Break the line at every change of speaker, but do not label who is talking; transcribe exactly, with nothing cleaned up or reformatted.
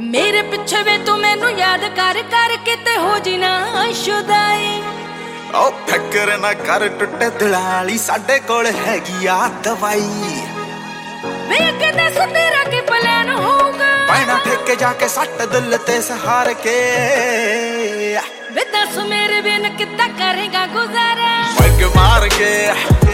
ਮੇਰੇ ਪਿੱਛੇ ਵੇ ਤੂੰ ਮੈਨੂੰ ਯਾਦ ਕਰ ਕਰ ਕਿਤੇ ਹੋ ਜੀ ਨਾ ਸ਼ੁਦਾਈ।
ਓ ਫਿਕਰ ਨਾ ਕਰ ਟੁੱਟੇ ਦਿਲਾਂ ਵਾਲੀ ਸਾਡੇ ਕੋਲ ਹੈਗੀ ਆ ਦਵਾਈ।
ਵੇ ਅੱਗੇ ਦੱਸ ਤੇਰਾ ਕੀ ਪਲਾਨ ਹੋਊਗਾ?
ਪੈਣਾ ਠੇਕੇ ਜਾ ਕੇ ਸੱਟ ਦਿਲ ਤੇ ਸਹਾਰ ਕੇ।
ਵੇ ਦੱਸ ਮੇਰੇ ਬਿਨ ਕਿੱਦਾਂ ਕਰੇਗਾ ਗੁਜ਼ਾਰਾ?
ਪੱਗ ਮਾਰ ਕੇ